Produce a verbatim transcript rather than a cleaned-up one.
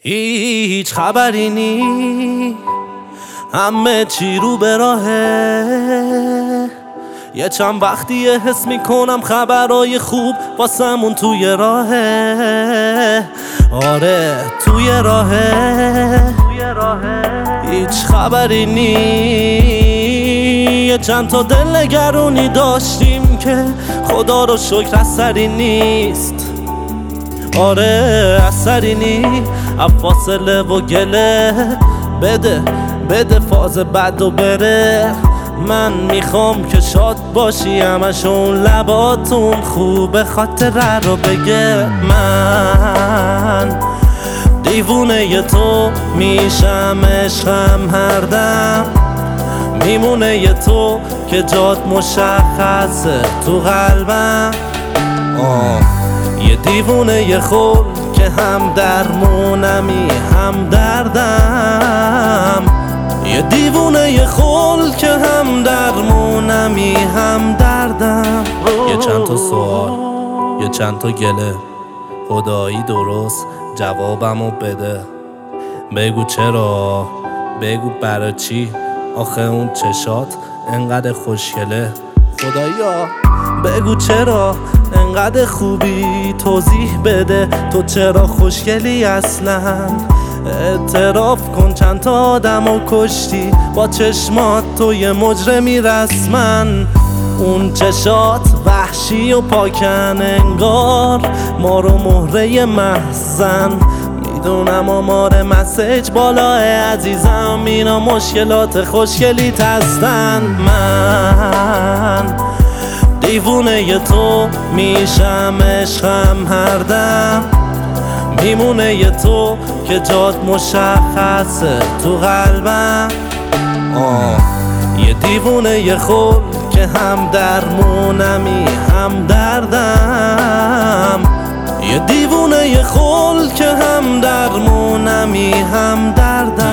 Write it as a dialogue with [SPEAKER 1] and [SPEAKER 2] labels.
[SPEAKER 1] هیچ خبری نی، همه چی رو به راهه. یه چند وقتیه حس میکنم خبرای خوب واسمون توی راهه. آره توی راهه، هیچ خبری نی. یه چند تا دل نگرونی داشتیم که خدا رو شکر اثری نیست. آره اثری نی، فاصله و گله بده بده فاز بد و بره. من میخوام که شاد باشی، همشون لباتون خوبه خاطره رو بگه. من دیوونه ی تو میشم، عشقم هر دم میمونه ی تو که جات مشخصه تو قلبم. آه یه دیوونه ی خول که هم درمونمی هم دردم. یه دیوونه ی خول که هم درمونمی هم دردم. یه چند تا سوال، یه چند تا گله، خدایی درست جوابمو بده. بگو چرا، بگو برای چی، آخه اون چشات انقدر خوشگله. خدایا بگو چرا انقدر خوبی، توضیح بده تو چرا خوشگلی اصلا. اعتراف کن چند تا آدمو کشتی با چشمات، تو یه مجرمی رسمن. اون چشات وحشی و پاکن انگار، ما رو مهره محزن. میدونم آمار مسیج بالاه عزیزم، اینا مشکلات خوشگلیت هستن. من دیوونه ی تو میشم، عشقم هر دم میمونه ی تو که جات مشخصه تو قلبم. آه یه دیوونه ی خول که هم درمونمی هم دردم. یه دیوونه ی خول که هم درمونمی هم دردم.